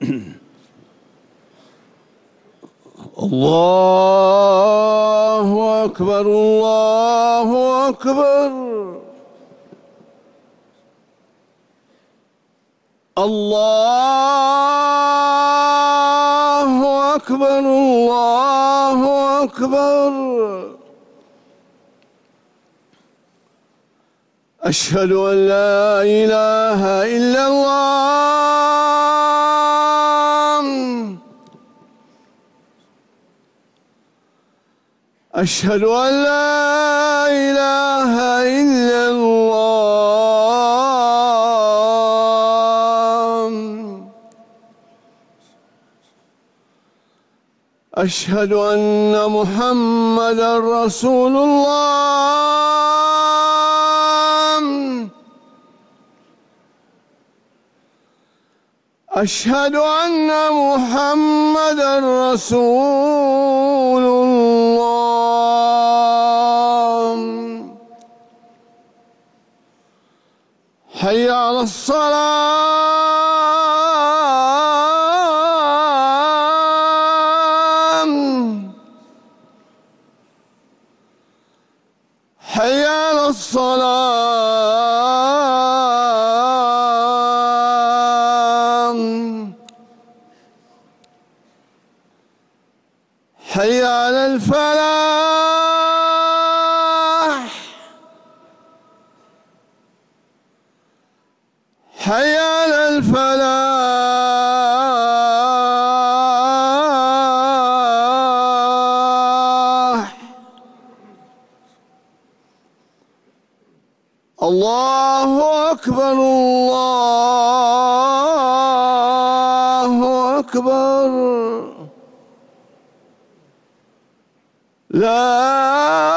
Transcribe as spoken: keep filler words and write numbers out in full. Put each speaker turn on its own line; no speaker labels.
الله أكبر الله أكبر الله أكبر الله أكبر. أشهد أن لا إله إلا الله. أشهد أن لا إله إلا الله. أشهد أن محمدًا رسول الله. أشهد أن محمدًا رسول الله. حي على الصلاة. حي على الصلاة. حي على الفلاح. حي على الفلاح. الله أكبر الله أكبر. لا